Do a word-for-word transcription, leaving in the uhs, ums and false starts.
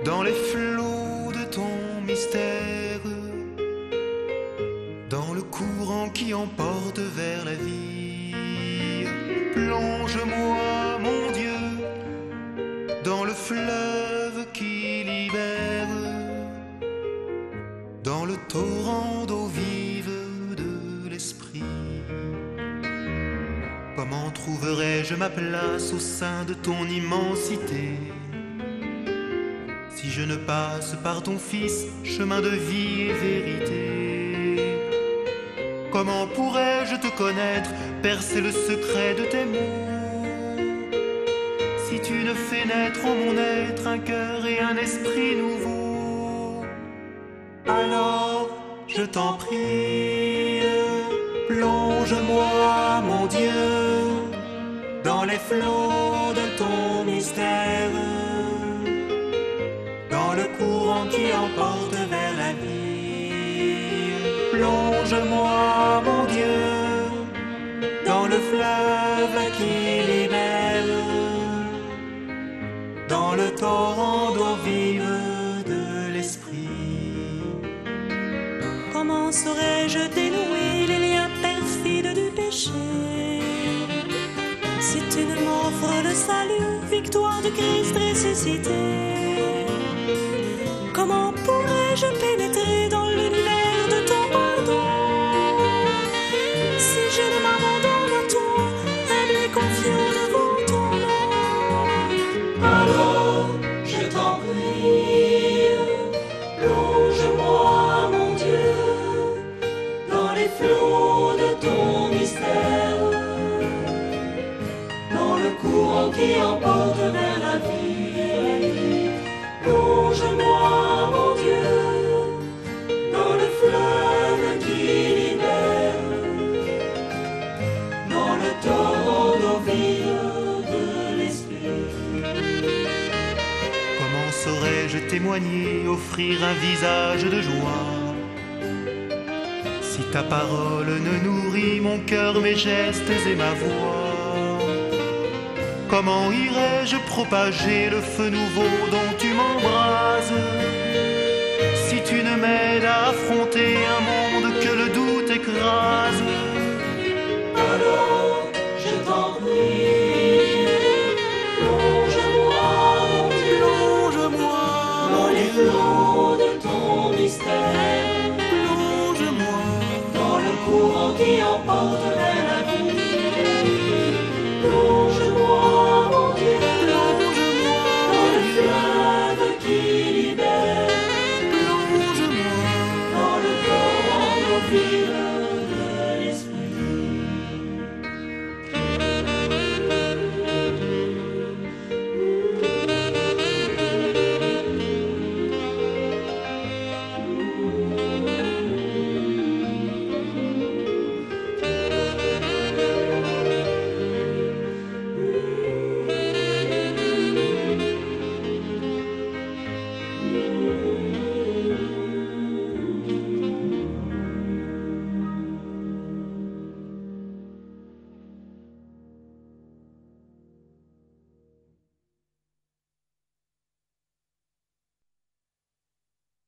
dans les flots de ton mystère, dans le courant qui emporte vers la vie. Plonge-moi, mon Dieu, dans le fleuve qui libère, dans le torrent d'eau vive de l'esprit. Comment trouverais-je ma place au sein de ton immensité, si je ne passe par ton Fils, chemin de vie et vérité? Comment pourrais-je te connaître, percer le secret de tes mots, si tu ne fais naître en mon être un cœur et un esprit nouveau? Alors, je t'en prie, plonge-moi, mon Dieu, dans les flots de ton mystère, dans le courant qui emporte vers la vie. Plonge-moi, mon Dieu, dans le fleuve qui libère, dans le torrent d'eau vive de l'esprit. Comment saurais-je dénouer les liens perfides du péché, si tu ne m'offres le salut, victoire du Christ ressuscité? Comment pourrais-je pénétrer dans l'univers de ton pardon, si je ne m'abandonne à toi, humble et confiant devant ton nom? Alors, je t'en prie, plonge-moi, mon Dieu, dans les flots de ton mystère, dans le courant qui emporte vers la vie. Plonge-moi, mon Dieu, dans le fleuve qui libère, dans le torrent d'eau vive de l'esprit. Comment saurais-je témoigner, offrir un visage de joie, si ta parole ne nourrit mon cœur, mes gestes et ma voix? Comment irais-je propager le feu nouveau dont tu m'embrases, si tu ne m'aides à affronter un monde que le doute écrase? Alors, je t'en prie, plonge-moi, mon Dieu, Plonge-moi dans les flots de ton mystère,